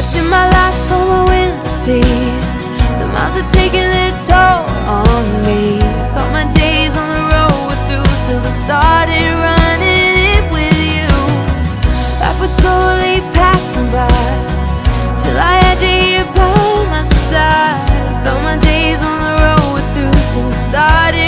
watching my life from a window seat. The miles are taking their toll on me. Thought my days on the road were through till I started running it with you. Life was slowly passing by till I had you here by my side. Thought my days on the road were through till I started